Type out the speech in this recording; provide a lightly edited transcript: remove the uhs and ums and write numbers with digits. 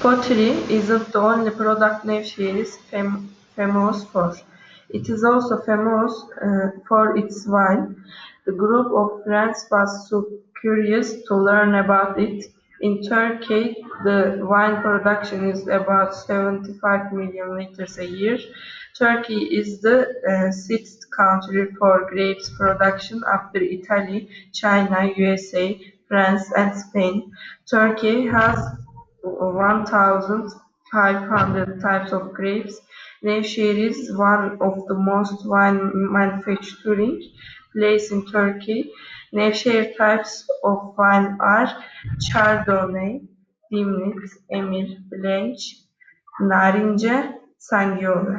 Pottery isn't the only product Nevşehir is famous for. It is also famous for its wine. The group of friends was so curious to learn about it. In Turkey, the wine production is about 75 million liters a year. Turkey is the sixth country for grapes production after Italy, China, USA, France, and Spain. Turkey has 1,500 types of grapes. Nevşehir is one of the most wine manufacturing places in Turkey. Nevşehir types of wine are Chardonnay, Dimlit, Emir, Blanc, Narince, Sangiovese.